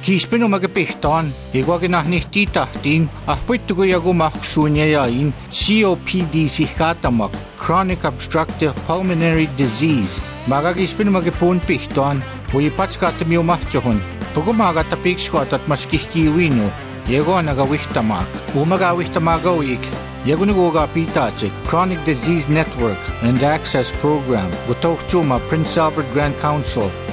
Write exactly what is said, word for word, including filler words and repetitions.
Kiispinu magapihtaan, iguaginah nihtitahtiin, ahpuittuguyagumaksuunyayain C O P D sihkatamak, chronic obstructive pulmonary disease. Magagispinu magipun pihtaan, uipatskatamiumahtuhun. Pagumagatapikskuatat maskihkiwinu, yeguanagawihtamak, umagawihtamagawik. Yagunugoga Pitache Chronic Disease Network and Access Program with Prince Albert Grand Council